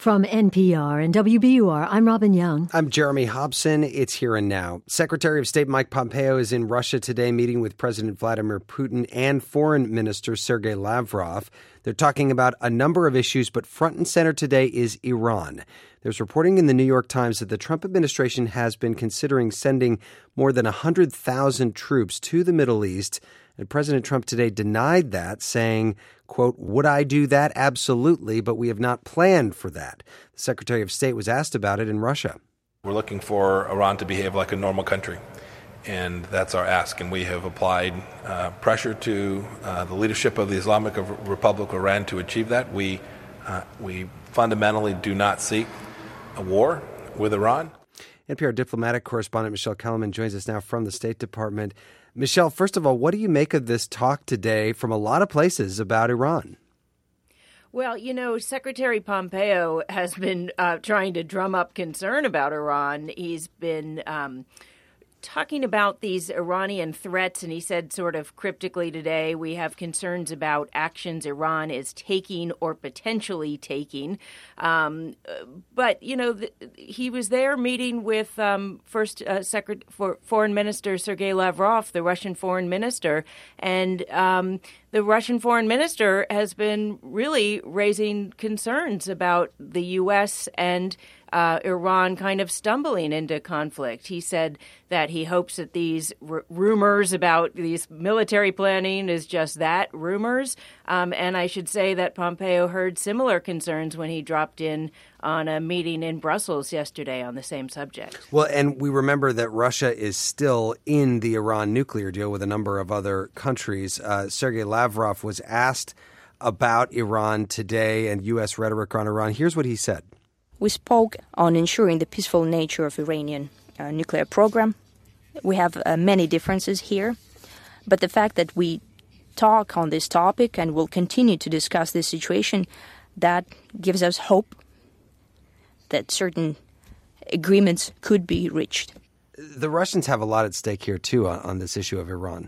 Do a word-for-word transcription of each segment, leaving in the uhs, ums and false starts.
From N P R and W B U R, I'm Robin Young. I'm Jeremy Hobson. It's Here and Now. Secretary of State Mike Pompeo is in Russia today meeting with President Vladimir Putin and Foreign Minister Sergei Lavrov. They're talking about a number of issues, but front and center today is Iran. There's reporting in the New York Times that the Trump administration has been considering sending more than one hundred thousand troops to the Middle East. And President Trump today denied that, saying, quote, "Would I do that? Absolutely, but we have not planned for that." The Secretary of State was asked about it in Russia. We're looking for Iran to behave like a normal country, and that's our ask. And we have applied uh, pressure to uh, the leadership of the Islamic Republic of Iran to achieve that. We, uh, we fundamentally do not seek a war with Iran. N P R diplomatic correspondent Michelle Kellerman joins us now from the State Department. Michelle, first of all, what do you make of this talk today from a lot of places about Iran? Well, you know, Secretary Pompeo has been uh, trying to drum up concern about Iran. He's been um, talking about these Iranian threats, and he said sort of cryptically today, we have concerns about actions Iran is taking or potentially taking. Um, but, you know, the, he was there meeting with um, First uh, Secret- for Foreign Minister Sergei Lavrov, the Russian foreign minister, and um, the Russian foreign minister has been really raising concerns about the U S and Uh, Iran kind of stumbling into conflict. He said that he hopes that these r- rumors about these military planning is just that, rumors. Um, and I should say that Pompeo heard similar concerns when he dropped in on a meeting in Brussels yesterday on the same subject. Well, and we remember that Russia is still in the Iran nuclear deal with a number of other countries. Uh, Sergei Lavrov was asked about Iran today and U S rhetoric on Iran. Here's what he said. We spoke on ensuring the peaceful nature of Iranian uh, nuclear program. We have uh, many differences here, but the fact that we talk on this topic and will continue to discuss this situation, that gives us hope that certain agreements could be reached. The Russians have a lot at stake here, too, on, on this issue of Iran.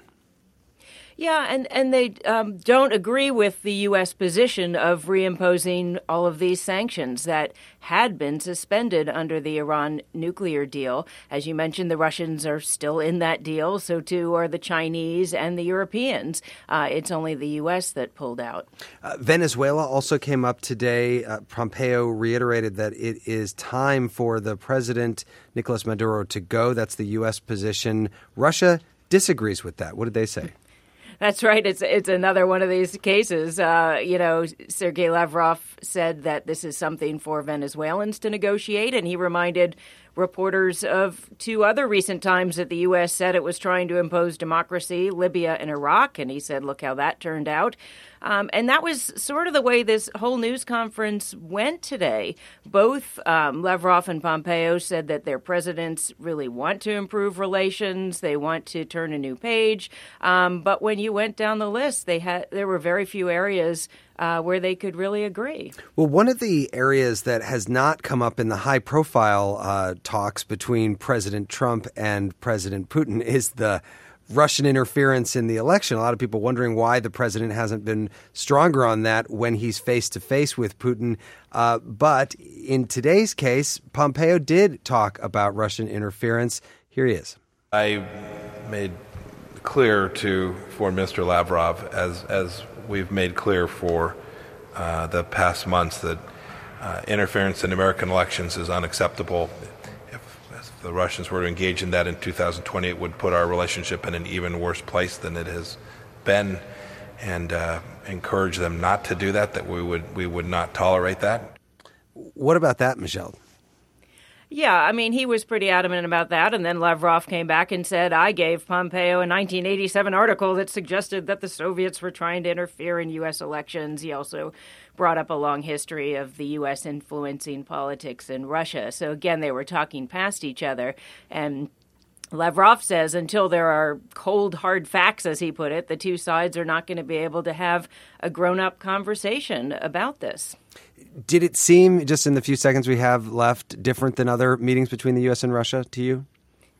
Yeah, and, and they um, don't agree with the U S position of reimposing all of these sanctions that had been suspended under the Iran nuclear deal. As you mentioned, the Russians are still in that deal. So, too, are the Chinese and the Europeans. Uh, it's only the U S that pulled out. Uh, Venezuela also came up today. Uh, Pompeo reiterated that it is time for the president, Nicolas Maduro, to go. That's the U S position. Russia disagrees with that. What did they say? That's right. It's it's another one of these cases. Uh, you know, Sergei Lavrov said that this is something for Venezuelans to negotiate, and he reminded reporters of two other recent times that the U S said it was trying to impose democracy, Libya and Iraq, and he said, look how that turned out. Um, and that was sort of the way this whole news conference went today. Both um, Lavrov and Pompeo said that their presidents really want to improve relations. They want to turn a new page. Um, but when you went down the list, they had there were very few areas uh, where they could really agree. Well, one of the areas that has not come up in the high-profile uh, talks between President Trump and President Putin is the Russian interference in the election. A lot of people wondering why the president hasn't been stronger on that when he's face-to-face with Putin. Uh, but in today's case, Pompeo did talk about Russian interference. Here he is. I made clear to Foreign Minister Lavrov, as as we've made clear for uh, the past months, that uh, interference in American elections is unacceptable. If the Russians were to engage in that in two thousand twenty, it would put our relationship in an even worse place than it has been, and uh, encourage them not to do that, that we would we would not tolerate that. What about that, Michelle? Yeah, I mean, he was pretty adamant about that. And then Lavrov came back and said, I gave Pompeo a nineteen eighty-seven article that suggested that the Soviets were trying to interfere in U S elections. He also brought up a long history of the U S influencing politics in Russia. So, again, they were talking past each other. And Lavrov says until there are cold, hard facts, as he put it, the two sides are not going to be able to have a grown-up conversation about this. Did it seem, just in the few seconds we have left, different than other meetings between the U S and Russia to you?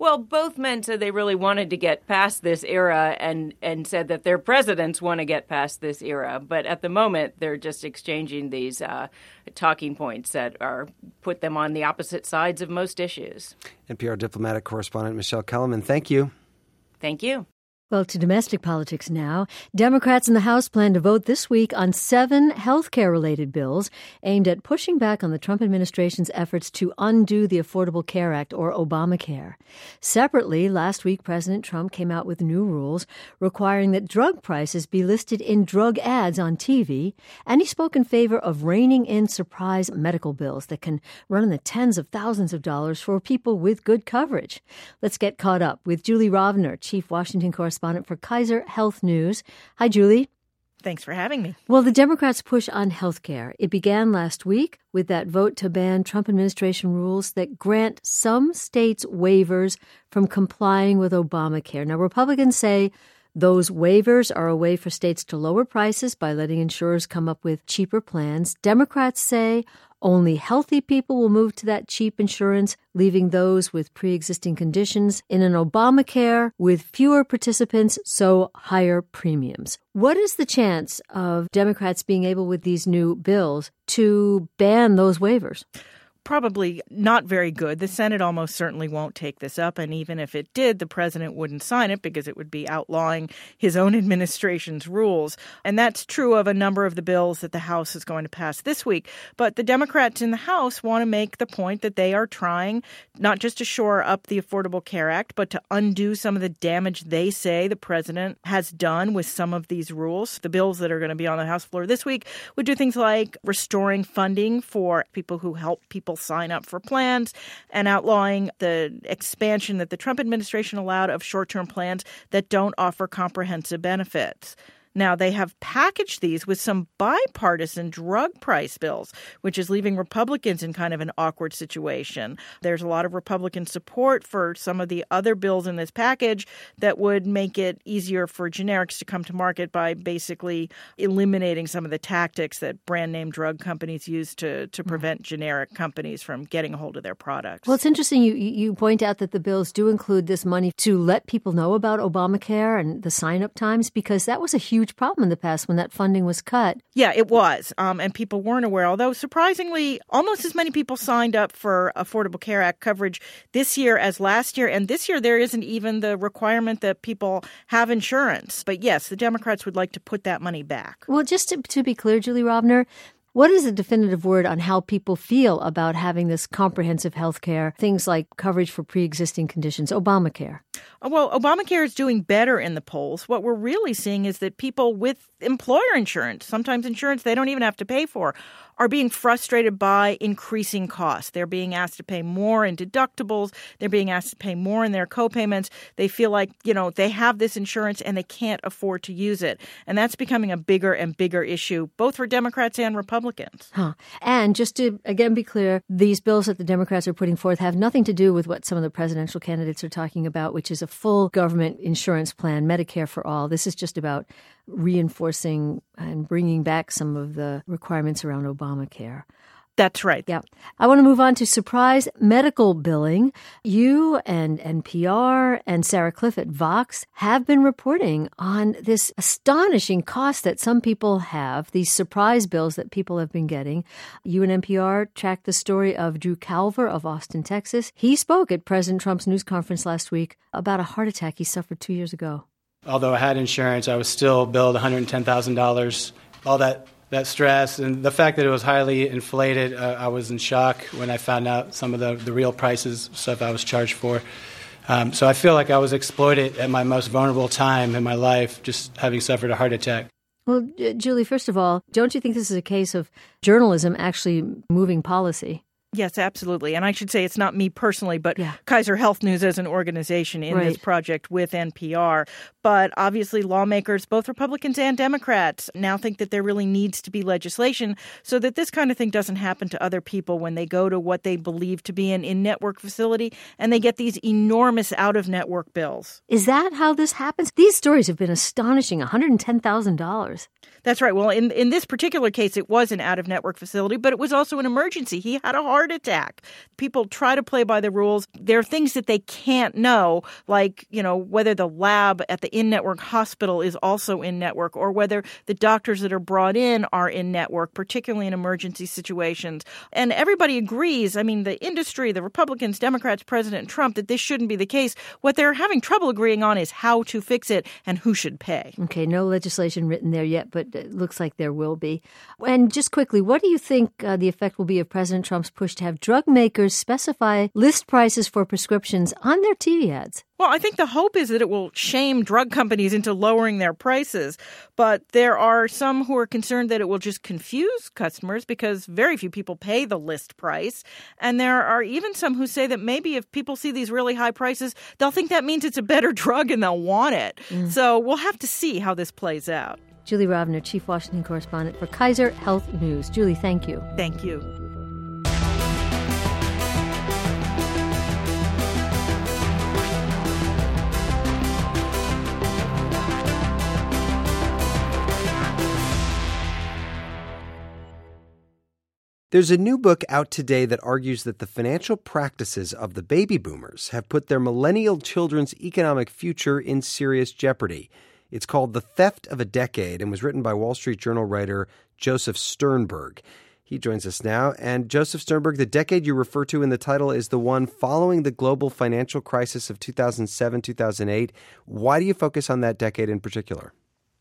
Well, both men said they really wanted to get past this era and, and said that their presidents want to get past this era. But at the moment, they're just exchanging these uh, talking points that are put them on the opposite sides of most issues. N P R diplomatic correspondent Michelle Kellerman, thank you. Thank you. Well, to domestic politics now. Democrats in the House plan to vote this week on seven healthcare-related bills aimed at pushing back on the Trump administration's efforts to undo the Affordable Care Act, or Obamacare. Separately, last week, President Trump came out with new rules requiring that drug prices be listed in drug ads on T V, and he spoke in favor of reining in surprise medical bills that can run in the tens of thousands of dollars for people with good coverage. Let's get caught up with Julie Rovner, Chief Washington Correspondent for Kaiser Health News. Hi, Julie. Thanks for having me. Well, the Democrats' push on health care, it began last week with that vote to ban Trump administration rules that grant some states waivers from complying with Obamacare. Now, Republicans say those waivers are a way for states to lower prices by letting insurers come up with cheaper plans. Democrats say only healthy people will move to that cheap insurance, leaving those with pre-existing conditions in an Obamacare with fewer participants, so higher premiums. What is the chance of Democrats being able, with these new bills, to ban those waivers? Probably not very good. The Senate almost certainly won't take this up, and even if it did, the president wouldn't sign it because it would be outlawing his own administration's rules. And that's true of a number of the bills that the House is going to pass this week. But the Democrats in the House want to make the point that they are trying not just to shore up the Affordable Care Act, but to undo some of the damage they say the president has done with some of these rules. The bills that are going to be on the House floor this week would do things like restoring funding for people who help people sign up for plans and outlawing the expansion that the Trump administration allowed of short-term plans that don't offer comprehensive benefits. Now, they have packaged these with some bipartisan drug price bills, which is leaving Republicans in kind of an awkward situation. There's a lot of Republican support for some of the other bills in this package that would make it easier for generics to come to market by basically eliminating some of the tactics that brand-name drug companies use to, to prevent generic companies from getting a hold of their products. Well, it's interesting you, you point out that the bills do include this money to let people know about Obamacare and the sign-up times, because that was a huge problem in the past when that funding was cut. Yeah, it was. Um, and people weren't aware, although surprisingly, almost as many people signed up for Affordable Care Act coverage this year as last year. And this year, there isn't even the requirement that people have insurance. But yes, the Democrats would like to put that money back. Well, just to, to be clear, Julie Rovner, what is the definitive word on how people feel about having this comprehensive health care, things like coverage for pre-existing conditions, Obamacare? Well, Obamacare is doing better in the polls. What we're really seeing is that people with employer insurance, sometimes insurance they don't even have to pay for, are being frustrated by increasing costs. They're being asked to pay more in deductibles. They're being asked to pay more in their copayments. They feel like, you know, they have this insurance and they can't afford to use it. And that's becoming a bigger and bigger issue, both for Democrats and Republicans. Huh. And just to, again, be clear, these bills that the Democrats are putting forth have nothing to do with what some of the presidential candidates are talking about, which is a full government insurance plan, Medicare for all. This is just about reinforcing and bringing back some of the requirements around Obamacare. That's right. Yeah. I want to move on to surprise medical billing. You and N P R and Sarah Cliff at Vox have been reporting on this astonishing cost that some people have, these surprise bills that people have been getting. You and N P R tracked the story of Drew Calver of Austin, Texas. He spoke at President Trump's news conference last week about a heart attack he suffered two years ago. Although I had insurance, I was still billed one hundred ten thousand dollars. All that that stress and the fact that it was highly inflated, uh, I was in shock when I found out some of the, the real prices, stuff I was charged for. Um, so I feel like I was exploited at my most vulnerable time in my life, just having suffered a heart attack. Well, Julie, first of all, don't you think this is a case of journalism actually moving policy? Yes, absolutely. And I should say it's not me personally, but yeah. Kaiser Health News as an organization in right. this project with N P R. But obviously lawmakers, both Republicans and Democrats, now think that there really needs to be legislation so that this kind of thing doesn't happen to other people when they go to what they believe to be an in-network facility and they get these enormous out-of-network bills. Is that how this happens? These stories have been astonishing, one hundred ten thousand dollars. That's right. Well, in, in this particular case, it was an out-of-network facility, but it was also an emergency. He had a heart heart attack. People try to play by the rules. There are things that they can't know, like, you know, whether the lab at the in-network hospital is also in-network or whether the doctors that are brought in are in-network, particularly in emergency situations. And everybody agrees, I mean, the industry, the Republicans, Democrats, President Trump, that this shouldn't be the case. What they're having trouble agreeing on is how to fix it and who should pay. Okay, no legislation written there yet, but it looks like there will be. And just quickly, what do you think uh, the effect will be of President Trump's push to have drug makers specify list prices for prescriptions on their T V ads? Well, I think the hope is that it will shame drug companies into lowering their prices. But there are some who are concerned that it will just confuse customers because very few people pay the list price. And there are even some who say that maybe if people see these really high prices, they'll think that means it's a better drug and they'll want it. Mm. So we'll have to see how this plays out. Julie Rovner, Chief Washington Correspondent for Kaiser Health News. Julie, thank you. Thank you. There's a new book out today that argues that the financial practices of the baby boomers have put their millennial children's economic future in serious jeopardy. It's called The Theft of a Decade and was written by Wall Street Journal writer Joseph Sternberg. He joins us now. And Joseph Sternberg, the decade you refer to in the title is the one following the global financial crisis of two thousand seven, two thousand eight. Why do you focus on that decade in particular?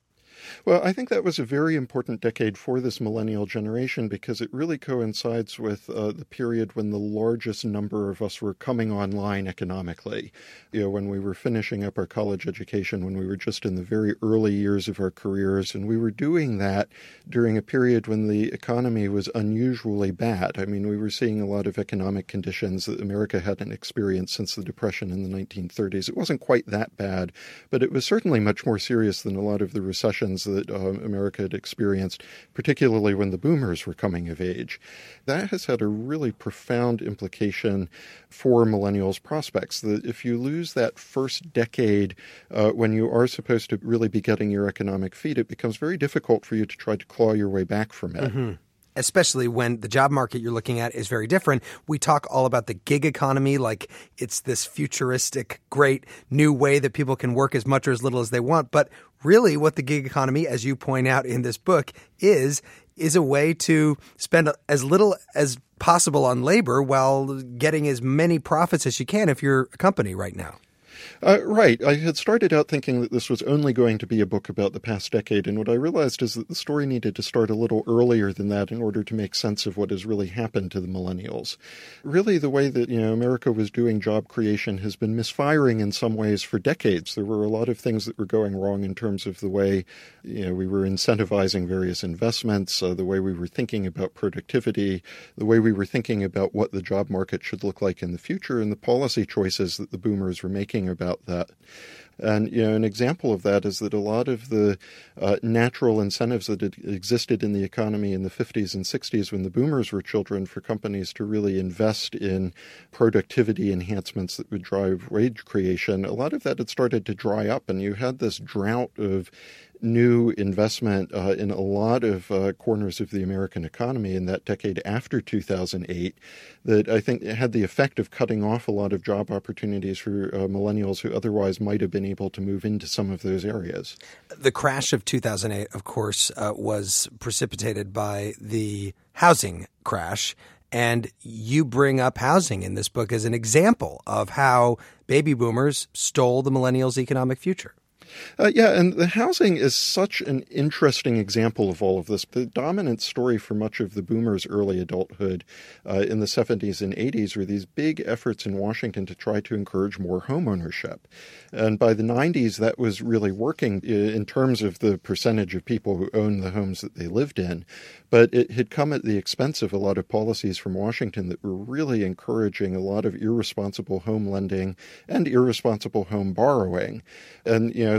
Well, I think that was a very important decade for this millennial generation because it really coincides with uh, the period when the largest number of us were coming online economically. You know, when we were finishing up our college education, when we were just in the very early years of our careers, and we were doing that during a period when the economy was unusually bad. I mean, we were seeing a lot of economic conditions that America hadn't experienced since the Depression in the nineteen thirties. It wasn't quite that bad, but it was certainly much more serious than a lot of the recessions that uh, America had experienced, particularly when the boomers were coming of age. That has had a really profound implication for millennials' prospects, that if you lose that first decade uh, when you are supposed to really be getting your economic feet, it becomes very difficult for you to try to claw your way back from it. Mm-hmm. Especially when the job market you're looking at is very different. We talk all about the gig economy, like it's this futuristic, great new way that people can work as much or as little as they want. But really what the gig economy, as you point out in this book, is, is a way to spend as little as possible on labor while getting as many profits as you can if you're a company right now. Uh, right. I had started out thinking that this was only going to be a book about the past decade, and what I realized is that the story needed to start a little earlier than that in order to make sense of what has really happened to the millennials. Really, the way that, you know, America was doing job creation has been misfiring in some ways for decades. There were a lot of things that were going wrong in terms of the way, you know, we were incentivizing various investments, uh, the way we were thinking about productivity, the way we were thinking about what the job market should look like in the future, and the policy choices that the boomers were making about that. And, you know, an example of that is that a lot of the uh, natural incentives that had existed in the economy in the fifties and sixties when the boomers were children for companies to really invest in productivity enhancements that would drive wage creation, a lot of that had started to dry up, and you had this drought of new investment uh, in a lot of uh, corners of the American economy in that decade after two thousand eight that I think had the effect of cutting off a lot of job opportunities for uh, millennials who otherwise might have been able to move into some of those areas. The crash of two thousand eight, of course, uh, was precipitated by the housing crash. And you bring up housing in this book as an example of how baby boomers stole the millennials' economic future. Uh, yeah, and the housing is such an interesting example of all of this. The dominant story for much of the boomers' early adulthood uh, in the seventies and eighties were these big efforts in Washington to try to encourage more home ownership. And by the nineties, that was really working in terms of the percentage of people who owned the homes that they lived in. But it had come at the expense of a lot of policies from Washington that were really encouraging a lot of irresponsible home lending and irresponsible home borrowing. And, you know,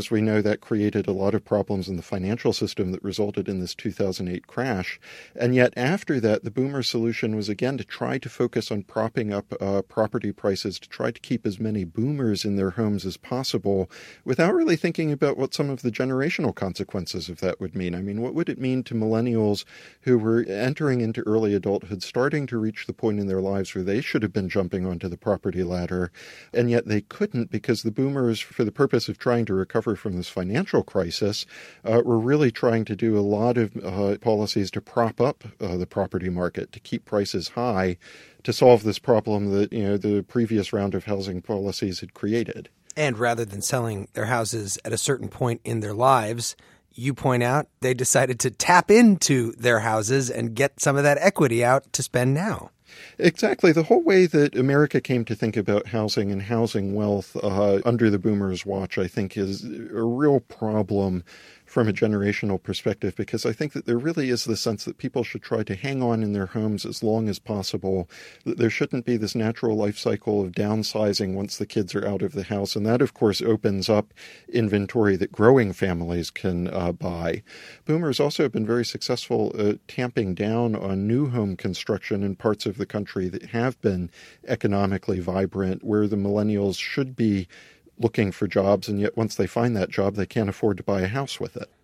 as we know, that created a lot of problems in the financial system that resulted in this two thousand eight crash. And yet after that, the boomer solution was, again, to try to focus on propping up uh, property prices, to try to keep as many boomers in their homes as possible without really thinking about what some of the generational consequences of that would mean. I mean, what would it mean to millennials who were entering into early adulthood, starting to reach the point in their lives where they should have been jumping onto the property ladder, and yet they couldn't because the boomers, for the purpose of trying to recover from this financial crisis, uh, were really trying to do a lot of uh, policies to prop up uh, the property market, to keep prices high, to solve this problem that, you know, the previous round of housing policies had created. And rather than selling their houses at a certain point in their lives, you point out they decided to tap into their houses and get some of that equity out to spend now. Exactly. The whole way that America came to think about housing and housing wealth uh, under the boomers' watch, I think, is a real problem from a generational perspective, because I think that there really is the sense that people should try to hang on in their homes as long as possible, that there shouldn't be this natural life cycle of downsizing once the kids are out of the house. And that, of course, opens up inventory that growing families can uh, buy. Boomers also have been very successful at tamping down on new home construction in parts of the country that have been economically vibrant, where the millennials should be looking for jobs, and yet once they find that job, they can't afford to buy a house with it.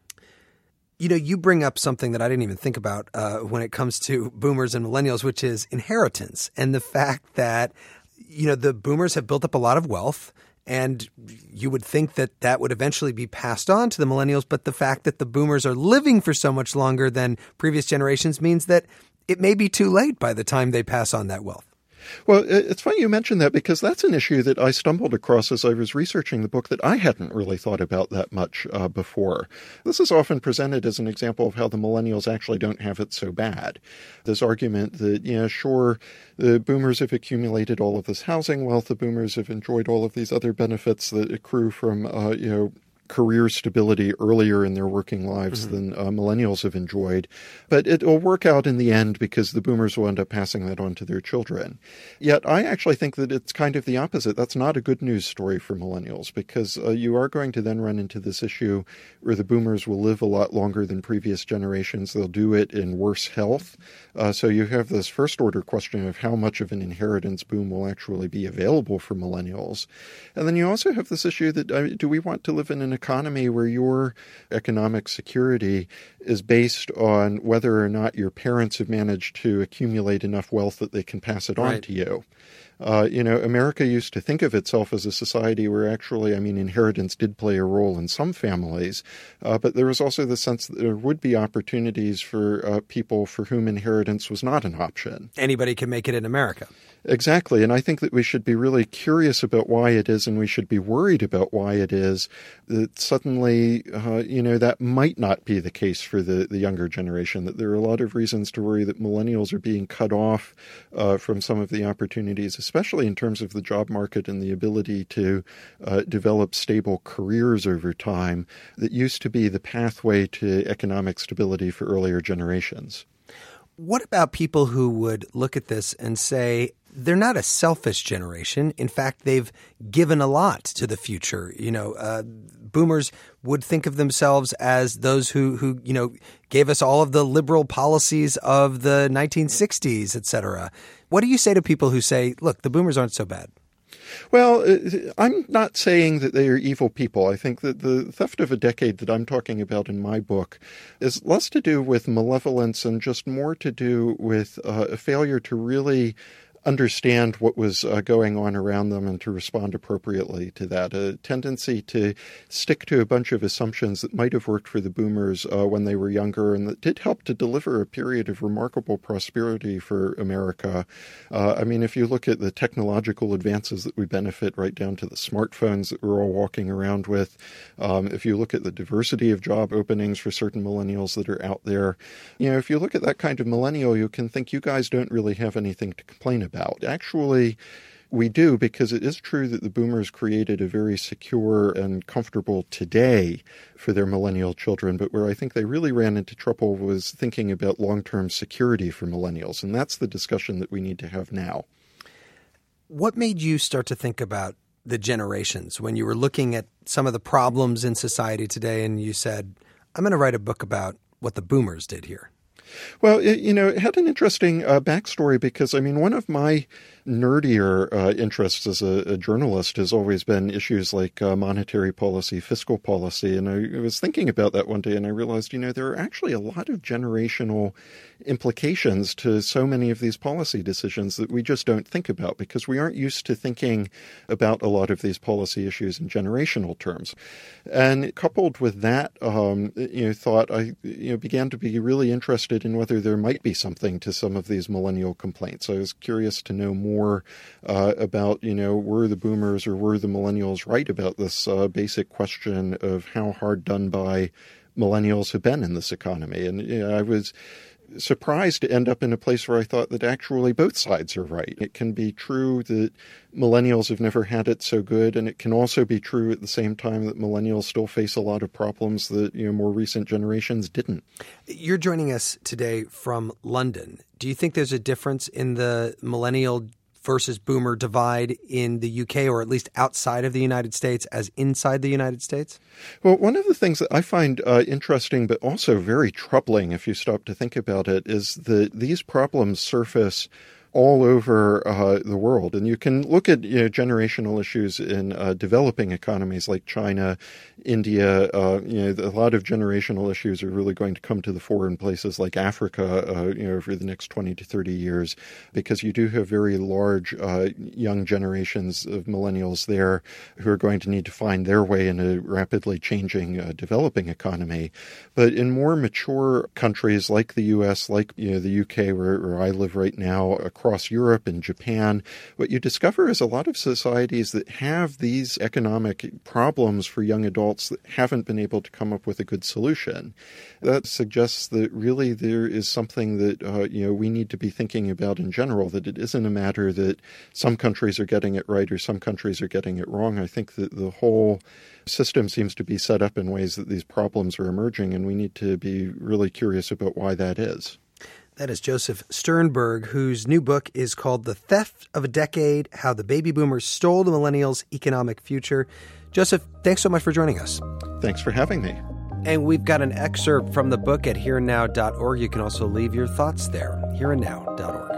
You know, you bring up something that I didn't even think about uh, when it comes to boomers and millennials, which is inheritance, and the fact that, you know, the boomers have built up a lot of wealth, and you would think that that would eventually be passed on to the millennials, but the fact that the boomers are living for so much longer than previous generations means that it may be too late by the time they pass on that wealth. Well, it's funny you mentioned that, because that's an issue that I stumbled across as I was researching the book that I hadn't really thought about that much uh, before. This is often presented as an example of how the millennials actually don't have it so bad. This argument that, yeah, sure, the boomers have accumulated all of this housing wealth, the boomers have enjoyed all of these other benefits that accrue from, uh, you know, career stability earlier in their working lives mm-hmm. than uh, millennials have enjoyed. But it will work out in the end because the boomers will end up passing that on to their children. Yet I actually think that it's kind of the opposite. That's not a good news story for millennials, because uh, you are going to then run into this issue where the boomers will live a lot longer than previous generations. They'll do it in worse health. Uh, so you have this first order question of how much of an inheritance boom will actually be available for millennials. And then you also have this issue that uh, do we want to live in an economy where your economic security is based on whether or not your parents have managed to accumulate enough wealth that they can pass it on right. to you. Uh, you know, America used to think of itself as a society where actually, I mean, inheritance did play a role in some families, uh, but there was also the sense that there would be opportunities for uh, people for whom inheritance was not an option. Anybody can make it in America. Exactly. And I think that we should be really curious about why it is, and we should be worried about why it is that suddenly, uh, you know, that might not be the case for the, the younger generation, that there are a lot of reasons to worry that millennials are being cut off uh, from some of the opportunities, especially in terms of the job market and the ability to uh, develop stable careers over time that used to be the pathway to economic stability for earlier generations. What about people who would look at this and say they're not a selfish generation? In fact, they've given a lot to the future. You know, uh, boomers would think of themselves as those who, who, you know, gave us all of the liberal policies of the nineteen sixties, et cetera. What do you say to people who say, look, the boomers aren't so bad? Well, I'm not saying that they are evil people. I think that the theft of a decade that I'm talking about in my book is less to do with malevolence and just more to do with uh, a failure to really understand what was uh, going on around them and to respond appropriately to that. A tendency to stick to a bunch of assumptions that might have worked for the boomers uh, when they were younger and that did help to deliver a period of remarkable prosperity for America. Uh, I mean, if you look at the technological advances that we benefit right down to the smartphones that we're all walking around with, um, if you look at the diversity of job openings for certain millennials that are out there, you know, if you look at that kind of millennial, you can think you guys don't really have anything to complain about. About. Actually, we do, because it is true that the boomers created a very secure and comfortable today for their millennial children, but where I think they really ran into trouble was thinking about long-term security for millennials, and that's the discussion that we need to have now. What made you start to think about the generations when you were looking at some of the problems in society today and you said, I'm going to write a book about what the boomers did here? Well, it, you know, it had an interesting uh, backstory because, I mean, one of my nerdier uh, interests as a, a journalist has always been issues like uh, monetary policy, fiscal policy. And I, I was thinking about that one day and I realized, you know, there are actually a lot of generational implications to so many of these policy decisions that we just don't think about because we aren't used to thinking about a lot of these policy issues in generational terms. And coupled with that, um, you know, thought I you know began to be really interested in whether there might be something to some of these millennial complaints. I was curious to know more uh, about, you know, were the boomers or were the millennials right about this uh, basic question of how hard done by millennials have been in this economy. And you know, I was surprised to end up in a place where I thought that actually both sides are right. It can be true that millennials have never had it so good, and it can also be true at the same time that millennials still face a lot of problems that, you know, more recent generations didn't. You're joining us today from London. Do you think there's a difference in the millennial versus boomer divide in the U K, or at least outside of the United States, as inside the United States? Well, one of the things that I find uh, interesting, but also very troubling if you stop to think about it, is that these problems surface all over uh, the world. And you can look at you know, generational issues in uh, developing economies like China, India. Uh, you know, a lot of generational issues are really going to come to the fore in places like Africa, uh, you know, over the next twenty to thirty years, because you do have very large uh, young generations of millennials there who are going to need to find their way in a rapidly changing uh, developing economy. But in more mature countries like the U S, like you know, the U K, where, where I live right now, across Europe and Japan, what you discover is a lot of societies that have these economic problems for young adults that haven't been able to come up with a good solution. That suggests that really there is something that uh, you know we need to be thinking about in general, that it isn't a matter that some countries are getting it right or some countries are getting it wrong. I think that the whole system seems to be set up in ways that these problems are emerging, and we need to be really curious about why that is. That is Joseph Sternberg, whose new book is called The Theft of a Decade, How the Baby Boomers Stole the Millennials' Economic Future. Joseph, thanks so much for joining us. Thanks for having me. And we've got an excerpt from the book at here and now dot org. You can also leave your thoughts there, here and now dot org.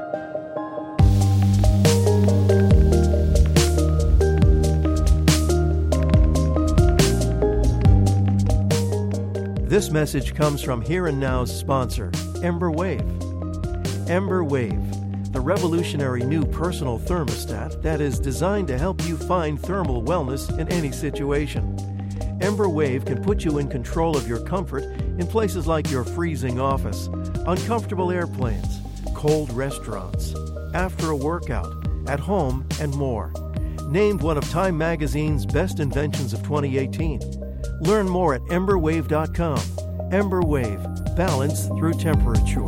This message comes from Here and Now's sponsor, Ember Wave. Ember Wave, the revolutionary new personal thermostat that is designed to help you find thermal wellness in any situation. Ember Wave can put you in control of your comfort in places like your freezing office, uncomfortable airplanes, cold restaurants, after a workout, at home, and more. Named one of Time Magazine's best inventions of twenty eighteen. Learn more at ember wave dot com. Ember Wave, balance through temperature.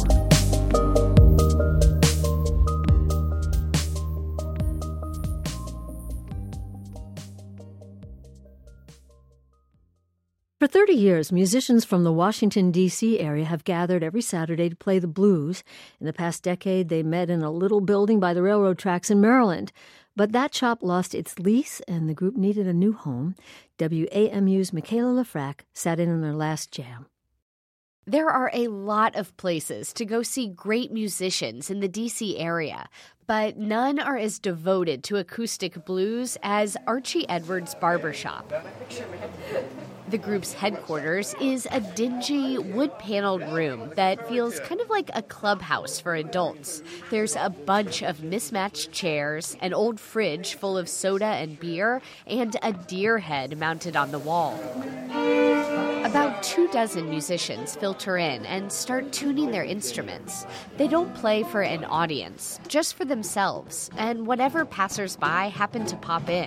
For thirty years, musicians from the Washington, D C area have gathered every Saturday to play the blues. In the past decade, they met in a little building by the railroad tracks in Maryland. But that shop lost its lease, and the group needed a new home. W A M U's Michaela Lafrac sat in on their last jam. There are a lot of places to go see great musicians in the D C area, but none are as devoted to acoustic blues as Archie Edwards Barbershop. The group's headquarters is a dingy, wood-paneled room that feels kind of like a clubhouse for adults. There's a bunch of mismatched chairs, an old fridge full of soda and beer, and a deer head mounted on the wall. About two dozen musicians filter in and start tuning their instruments. They don't play for an audience, just for themselves, and whatever passersby happen to pop in.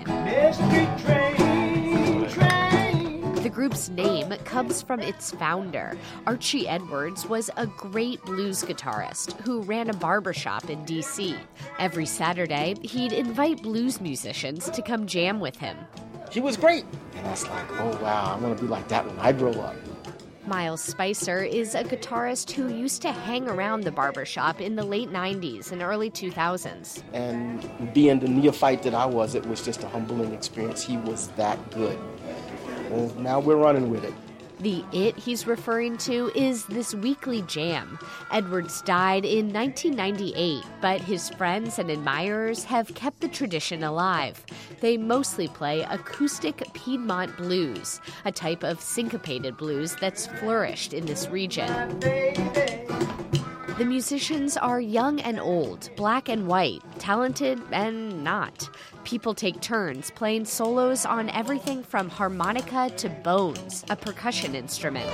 The group's name comes from its founder. Archie Edwards was a great blues guitarist who ran a barbershop in D C. Every Saturday, he'd invite blues musicians to come jam with him. She was great. And I was like, oh, wow, I want to be like that when I grow up. Miles Spicer is a guitarist who used to hang around the barbershop in the late nineties and early two thousands. And being the neophyte that I was, it was just a humbling experience. He was that good. Well, now we're running with it. The it he's referring to is this weekly jam. Edwards died in nineteen ninety-eight, but his friends and admirers have kept the tradition alive. They mostly play acoustic Piedmont blues, a type of syncopated blues that's flourished in this region. The musicians are young and old, black and white, talented and not. People take turns playing solos on everything from harmonica to bones, a percussion instrument.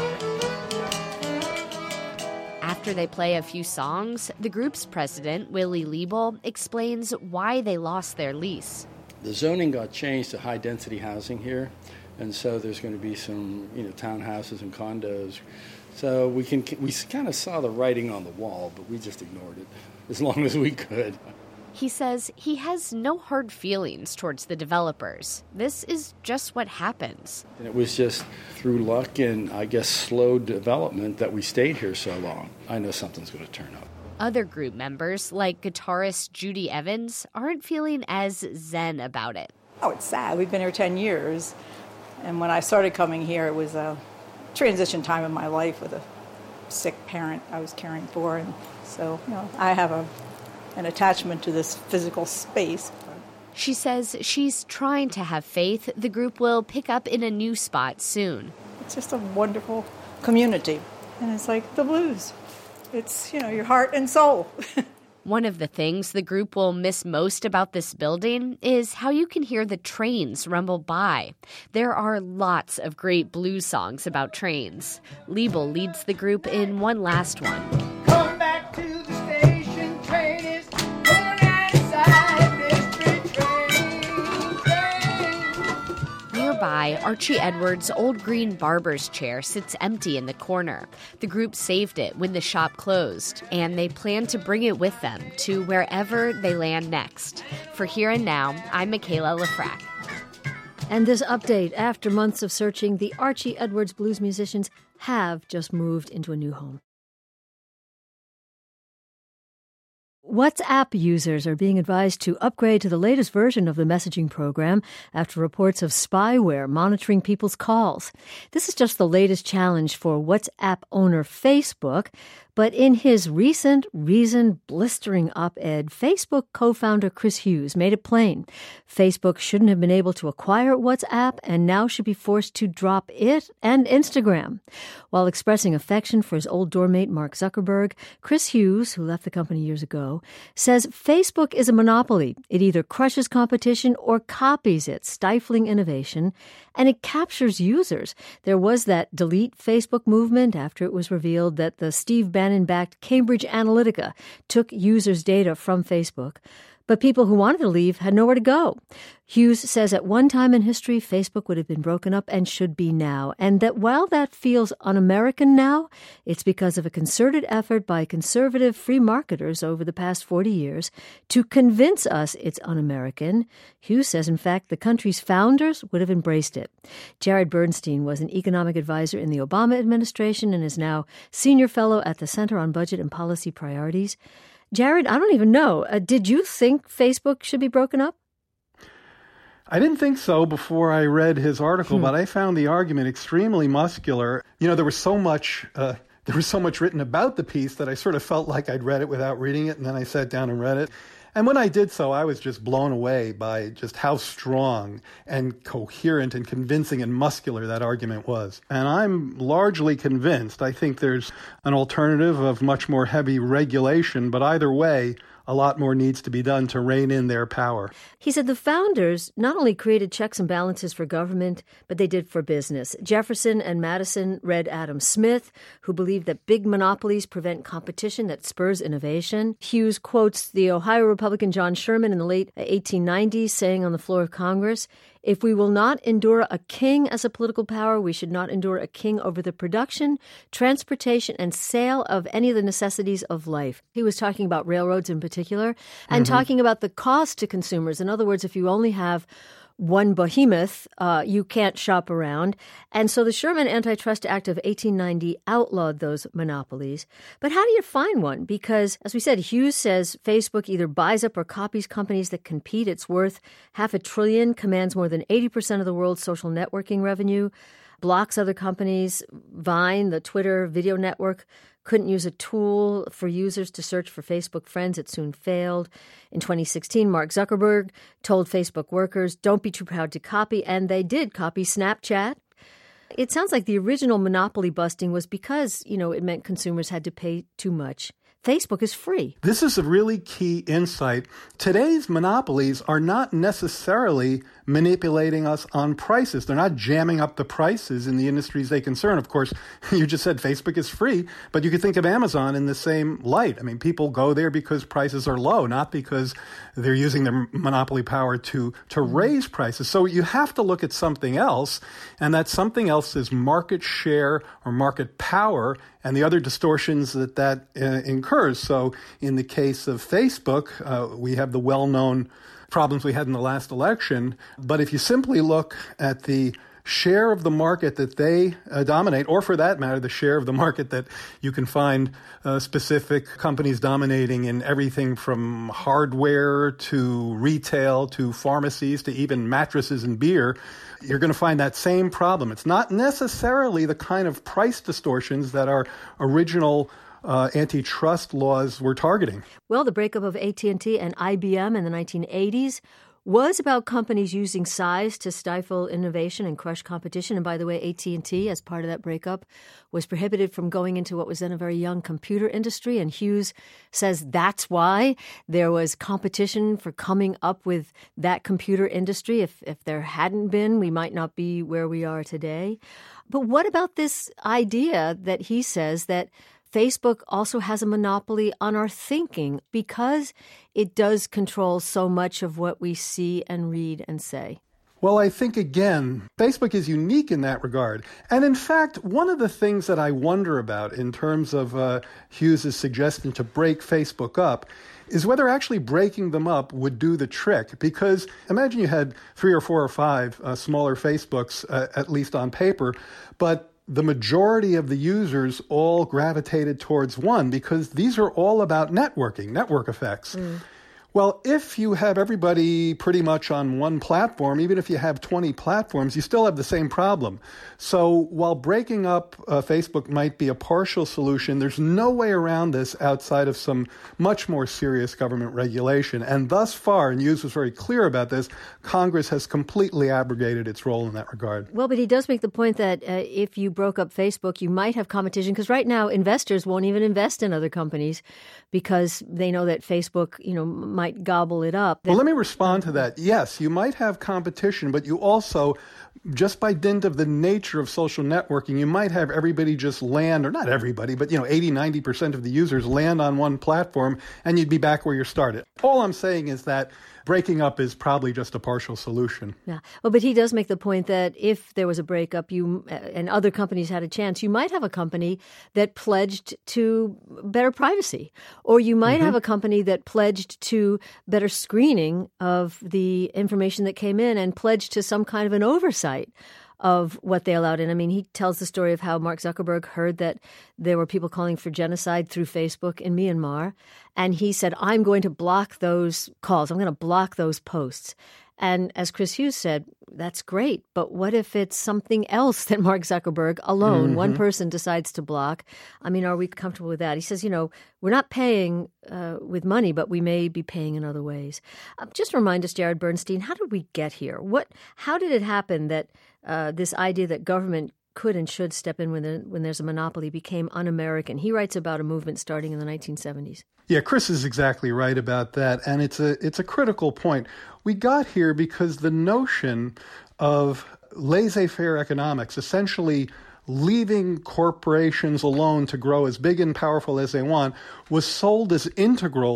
After they play a few songs, the group's president, Willie Liebel, explains why they lost their lease. The zoning got changed to high-density housing here, and so there's going to be some, you know, townhouses and condos. So we can we kind of saw the writing on the wall, but we just ignored it as long as we could. He says he has no hard feelings towards the developers. This is just what happens. And it was just through luck and, I guess, slow development that we stayed here so long. I know something's going to turn up. Other group members, like guitarist Judy Evans, aren't feeling as zen about it. Oh, it's sad. We've been here ten years. And when I started coming here, it was a transition time in my life with a sick parent I was caring for. And so, you know, I have a an attachment to this physical space. She says she's trying to have faith the group will pick up in a new spot soon. It's just a wonderful community. And it's like the blues. It's, you know, your heart and soul. One of the things the group will miss most about this building is how you can hear the trains rumble by. There are lots of great blues songs about trains. Liebel leads the group in one last one. Come back to the station, train is pulling outside District train, train. Nearby, Archie Edwards' old green barber's chair sits empty in the corner. The group saved it when the shop closed, and they plan to bring it with them to wherever they land next. For Here and Now, I'm Michaela Lafrac. And this update, after months of searching, the Archie Edwards blues musicians have just moved into a new home. WhatsApp users are being advised to upgrade to the latest version of the messaging program after reports of spyware monitoring people's calls. This is just the latest challenge for WhatsApp owner Facebook. But in his recent, reasoned, blistering op-ed, Facebook co-founder Chris Hughes made it plain. Facebook shouldn't have been able to acquire WhatsApp and now should be forced to drop it and Instagram. While expressing affection for his old doormate Mark Zuckerberg, Chris Hughes, who left the company years ago, says Facebook is a monopoly. It either crushes competition or copies it, stifling innovation, and it captures users. There was that delete Facebook movement after it was revealed that the Steve Bannon-backed Cambridge Analytica took users' data from Facebook. But people who wanted to leave had nowhere to go. Hughes says at one time in history, Facebook would have been broken up and should be now, and that while that feels un-American now, it's because of a concerted effort by conservative free marketers over the past forty years to convince us it's un-American. Hughes says, in fact, the country's founders would have embraced it. Jared Bernstein was an economic advisor in the Obama administration and is now senior fellow at the Center on Budget and Policy Priorities. Jared, I don't even know. Uh, did you think Facebook should be broken up? I didn't think so before I read his article, hmm. but I found the argument extremely muscular. You know, there was so much uh, there was so much written about the piece that I sort of felt like I'd read it without reading it, and then I sat down and read it. And when I did so, I was just blown away by just how strong and coherent and convincing and muscular that argument was. And I'm largely convinced. I think there's an alternative of much more heavy regulation, but either way, a lot more needs to be done to rein in their power. He said the founders not only created checks and balances for government, but they did for business. Jefferson and Madison read Adam Smith, who believed that big monopolies prevent competition that spurs innovation. Hughes quotes the Ohio Republican John Sherman in the late eighteen nineties saying on the floor of Congress, "If we will not endure a king as a political power, we should not endure a king over the production, transportation, and sale of any of the necessities of life." He was talking about railroads in particular and mm-hmm. talking about the cost to consumers. In other words, if you only have one behemoth uh, you can't shop around. And so the Sherman Antitrust Act of eighteen ninety outlawed those monopolies. But how do you find one? Because, as we said, Hughes says Facebook either buys up or copies companies that compete. It's worth half a trillion, commands more than eighty percent of the world's social networking revenue, blocks other companies. Vine, the Twitter video network, couldn't use a tool for users to search for Facebook friends. It soon failed. In twenty sixteen, Mark Zuckerberg told Facebook workers, don't be too proud to copy, and they did copy Snapchat. It sounds like the original monopoly busting was because, you know, it meant consumers had to pay too much. Facebook is free. This is a really key insight. Today's monopolies are not necessarily manipulating us on prices. They're not jamming up the prices in the industries they concern. Of course, you just said Facebook is free, but you could think of Amazon in the same light. I mean, people go there because prices are low, not because they're using their monopoly power to, to raise prices. So you have to look at something else, and that something else is market share or market power and the other distortions that that uh, incurs. So in the case of Facebook, uh, we have the well-known problems we had in the last election. But if you simply look at the share of the market that they uh, dominate, or for that matter, the share of the market that you can find uh, specific companies dominating in everything from hardware to retail to pharmacies to even mattresses and beer, you're going to find that same problem. It's not necessarily the kind of price distortions that our original uh, antitrust laws were targeting. Well, the breakup of A T and T and I B M in the nineteen eighties was about companies using size to stifle innovation and crush competition. And by the way, A T and T, as part of that breakup, was prohibited from going into what was then a very young computer industry. And Hughes says that's why there was competition for coming up with that computer industry. If, if there hadn't been, we might not be where we are today. But what about this idea that he says that Facebook also has a monopoly on our thinking because it does control so much of what we see and read and say? Well, I think, again, Facebook is unique in that regard. And in fact, one of the things that I wonder about in terms of uh, Hughes' suggestion to break Facebook up is whether actually breaking them up would do the trick. Because imagine you had three or four or five uh, smaller Facebooks, uh, at least on paper, but the majority of the users all gravitated towards one because these are all about networking, network effects. Mm. Well, if you have everybody pretty much on one platform, even if you have twenty platforms, you still have the same problem. So while breaking up uh, Facebook might be a partial solution, there's no way around this outside of some much more serious government regulation. And thus far, and Hughes was very clear about this, Congress has completely abrogated its role in that regard. Well, but he does make the point that uh, if you broke up Facebook, you might have competition, because right now investors won't even invest in other companies because they know that Facebook, you know, might gobble it up. Well, let me respond to that. Yes, you might have competition, but you also, just by dint of the nature of social networking, you might have everybody just land, or not everybody, but, you know, eighty, ninety percent of the users land on one platform, and you'd be back where you started. All I'm saying is that breaking up is probably just a partial solution. Yeah. Well, but he does make the point that if there was a breakup, you and other companies had a chance, you might have a company that pledged to better privacy, or you might mm-hmm. have a company that pledged to better screening of the information that came in and pledged to some kind of an oversight of what they allowed in. I mean, he tells the story of how Mark Zuckerberg heard that there were people calling for genocide through Facebook in Myanmar. And he said, I'm going to block those calls. I'm going to block those posts. And as Chris Hughes said, that's great. But what if it's something else that Mark Zuckerberg alone, mm-hmm. one person, decides to block? I mean, are we comfortable with that? He says, you know, we're not paying uh, with money, but we may be paying in other ways. Uh, just remind us, Jared Bernstein, how did we get here? What? How did it happen that uh, this idea that government could and should step in when, there, when there's a monopoly became un-American? He writes about a movement starting in the nineteen seventies. Yeah, Chris is exactly right about that, and it's a it's a critical point. We got here because the notion of laissez-faire economics, essentially leaving corporations alone to grow as big and powerful as they want, was sold as integral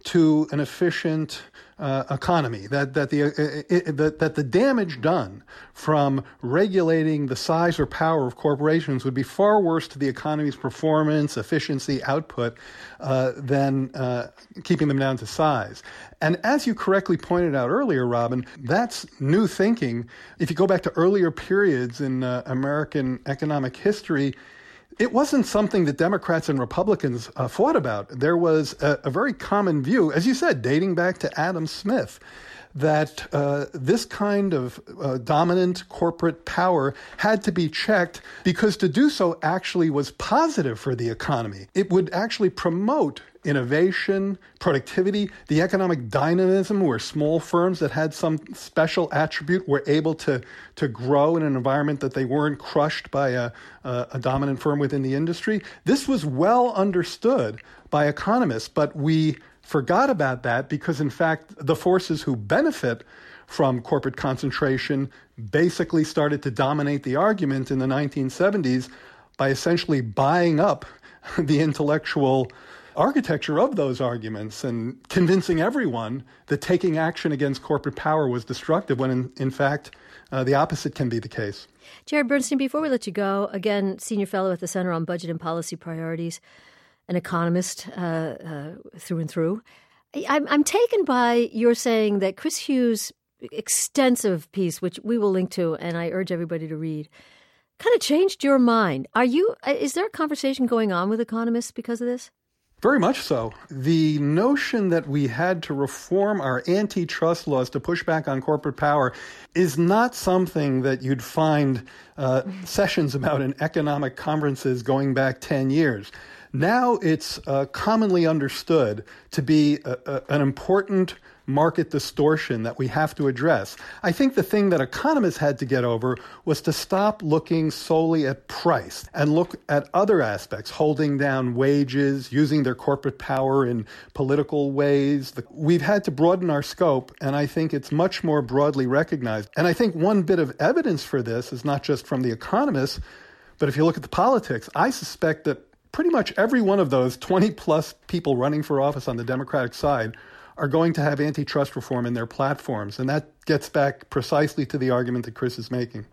to an efficient uh, economy, that that the uh, it, that that the damage done from regulating the size or power of corporations would be far worse to the economy's performance, efficiency, output uh, than uh, keeping them down to size. And as you correctly pointed out earlier, Robin, that's new thinking. If you go back to earlier periods in uh, American economic history, it wasn't something that Democrats and Republicans uh, fought about. There was a, a very common view, as you said, dating back to Adam Smith, that uh, this kind of uh, dominant corporate power had to be checked because to do so actually was positive for the economy. It would actually promote innovation, productivity, the economic dynamism where small firms that had some special attribute were able to, to grow in an environment that they weren't crushed by a, a, a dominant firm within the industry. This was well understood by economists, but we forgot about that because, in fact, the forces who benefit from corporate concentration basically started to dominate the argument in the nineteen seventies by essentially buying up the intellectual architecture of those arguments and convincing everyone that taking action against corporate power was destructive when, in, in fact, uh, the opposite can be the case. Jared Bernstein, before we let you go, again, senior fellow at the Center on Budget and Policy Priorities, an economist uh, uh, through and through. I'm, I'm taken by your saying that Chris Hughes' extensive piece, which we will link to, and I urge everybody to read, kind of changed your mind. Are you? Is there a conversation going on with economists because of this? Very much so. The notion that we had to reform our antitrust laws to push back on corporate power is not something that you'd find uh, sessions about in economic conferences going back ten years. Now it's uh, commonly understood to be a, a, an important market distortion that we have to address. I think the thing that economists had to get over was to stop looking solely at price and look at other aspects, holding down wages, using their corporate power in political ways. We've had to broaden our scope, and I think it's much more broadly recognized. And I think one bit of evidence for this is not just from the economists, but if you look at the politics, I suspect that pretty much every one of those twenty plus people running for office on the Democratic side are going to have antitrust reform in their platforms. And that gets back precisely to the argument that Chris is making.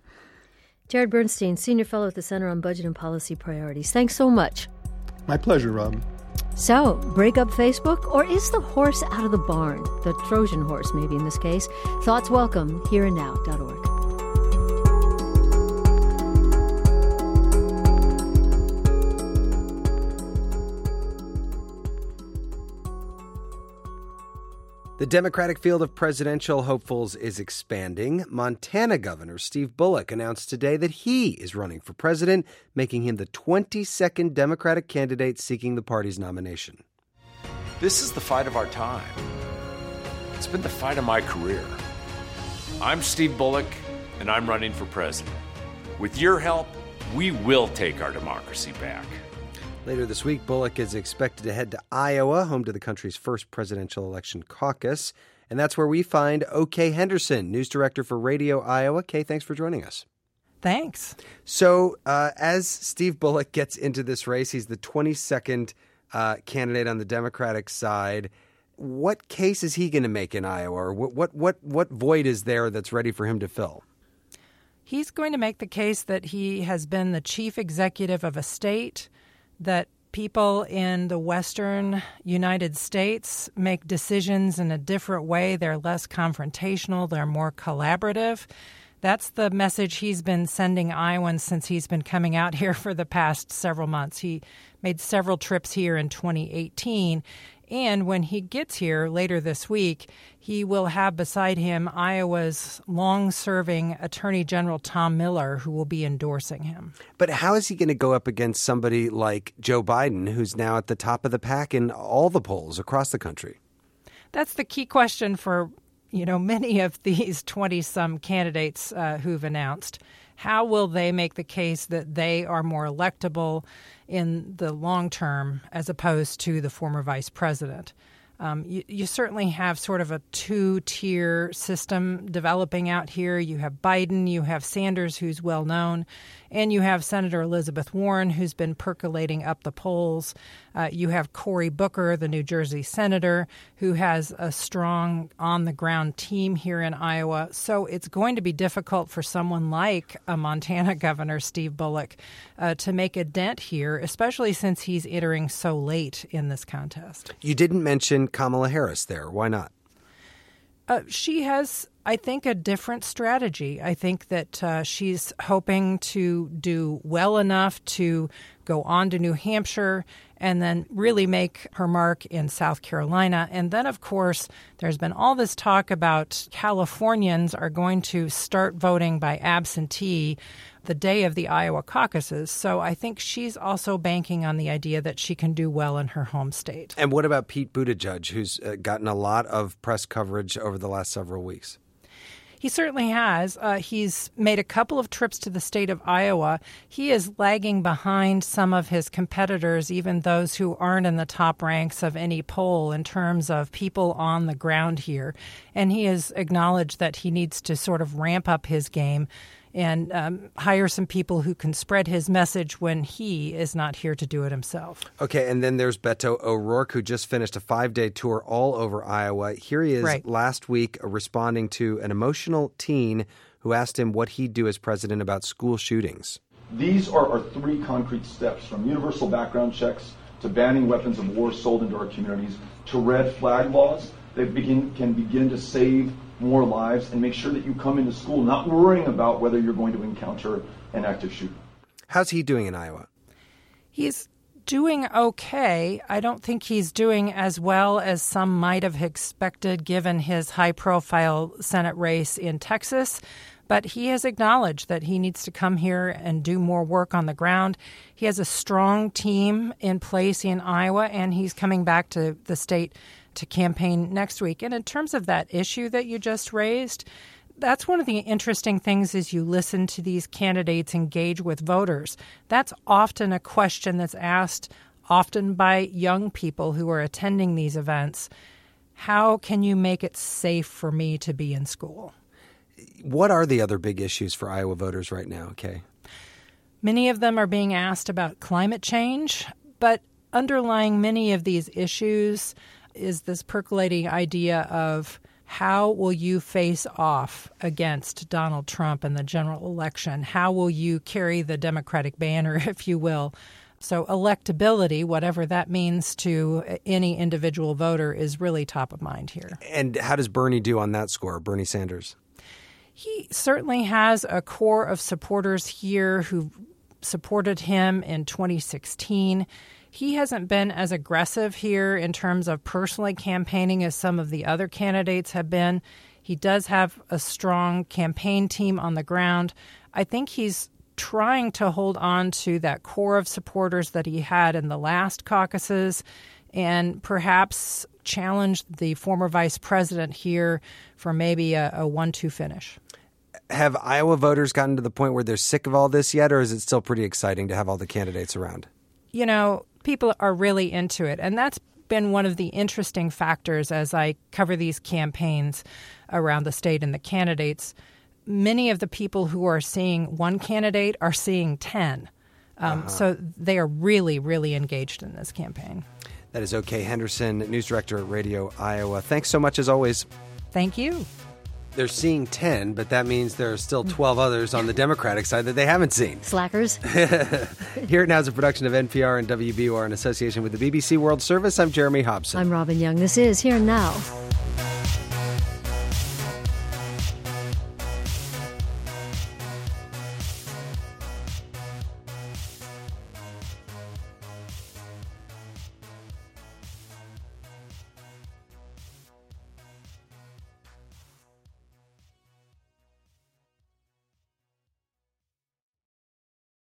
Jared Bernstein, Senior Fellow at the Center on Budget and Policy Priorities. Thanks so much. My pleasure, Robin. So, break up Facebook, or is the horse out of the barn? The Trojan horse, maybe in this case. Thoughts welcome, here and now dot org. The Democratic field of presidential hopefuls is expanding. Montana Governor Steve Bullock announced today that he is running for president, making him the twenty-second Democratic candidate seeking the party's nomination. This is the fight of our time. It's been the fight of my career. I'm Steve Bullock, and I'm running for president. With your help, we will take our democracy back. Later this week, Bullock is expected to head to Iowa, home to the country's first presidential election caucus. And that's where we find O. Kay Henderson, news director for Radio Iowa. Kay, thanks for joining us. Thanks. So uh, as Steve Bullock gets into this race, he's the twenty-second uh, candidate on the Democratic side. What case is he going to make in Iowa? Or what, what, what, what void is there that's ready for him to fill? He's going to make the case that he has been the chief executive of a state, that people in the western United States make decisions in a different way. They're less confrontational. They're more collaborative. That's the message he's been sending Iowans since he's been coming out here for the past several months. He made several trips here in twenty eighteen. And when he gets here later this week, he will have beside him Iowa's long-serving Attorney General Tom Miller, who will be endorsing him. But how is he going to go up against somebody like Joe Biden, who's now at the top of the pack in all the polls across the country? That's the key question for, you know, many of these twenty-some candidates uh, who've announced. How will they make the case that they are more electable in the long term as opposed to the former vice president? Um, you, you certainly have sort of a two-tier system developing out here. You have Biden, you have Sanders, who's well known And you have Senator Elizabeth Warren, who's been percolating up the polls. Uh, you have Cory Booker, the New Jersey senator, who has a strong on-the-ground team here in Iowa. So it's going to be difficult for someone like a Montana governor, Steve Bullock, uh, to make a dent here, especially since he's entering so late in this contest. You didn't mention Kamala Harris there. Why not? Uh, she has, I think, a different strategy. I think that uh, she's hoping to do well enough to go on to New Hampshire and then really make her mark in South Carolina. And then, of course, there's been all this talk about Californians are going to start voting by absentee the day of the Iowa caucuses. So I think she's also banking on the idea that she can do well in her home state. And what about Pete Buttigieg, who's uh, gotten a lot of press coverage over the last several weeks? He certainly has. Uh, he's made a couple of trips to the state of Iowa. He is lagging behind some of his competitors, even those who aren't in the top ranks of any poll in terms of people on the ground here. And he has acknowledged that he needs to sort of ramp up his game and um, hire some people who can spread his message when he is not here to do it himself. Okay, and then there's Beto O'Rourke, who just finished a five-day tour all over Iowa. Here he is right. last week responding to an emotional teen who asked him what he'd do as president about school shootings. These are our three concrete steps, from universal background checks to banning weapons of war sold into our communities to red flag laws that begin can begin to save more lives and make sure that you come into school not worrying about whether you're going to encounter an active shooter. How's he doing in Iowa? He's doing okay. I don't think he's doing as well as some might have expected given his high-profile Senate race in Texas. But he has acknowledged that he needs to come here and do more work on the ground. He has a strong team in place in Iowa, and he's coming back to the state to campaign next week. And in terms of that issue that you just raised, that's one of the interesting things as you listen to these candidates engage with voters. That's often a question that's asked often by young people who are attending these events. How can you make it safe for me to be in school? What are the other big issues for Iowa voters right now, Kay? Many of them are being asked about climate change, but underlying many of these issues is this percolating idea of how will you face off against Donald Trump in the general election? How will you carry the Democratic banner, if you will? So electability, whatever that means to any individual voter, is really top of mind here. And how does Bernie do on that score, Bernie Sanders? He certainly has a core of supporters here who supported him in twenty sixteen. He hasn't been as aggressive here in terms of personally campaigning as some of the other candidates have been. He does have a strong campaign team on the ground. I think he's trying to hold on to that core of supporters that he had in the last caucuses and perhaps challenge the former vice president here for maybe a, a one two finish. Have Iowa voters gotten to the point where they're sick of all this yet, or is it still pretty exciting to have all the candidates around? You know, people are really into it, and that's been one of the interesting factors as I cover these campaigns around the state and the candidates. Many of the people who are seeing one candidate are seeing ten. Um, uh-huh. So they are really, really engaged in this campaign. That is OK Henderson, news director at Radio Iowa. Thanks so much, as always. Thank you. They're seeing ten, but that means there are still twelve others on the Democratic side that they haven't seen. Slackers. Here Now is a production of N P R and W B U R in association with the B B C World Service. I'm Jeremy Hobson. I'm Robin Young. This is Here and Now.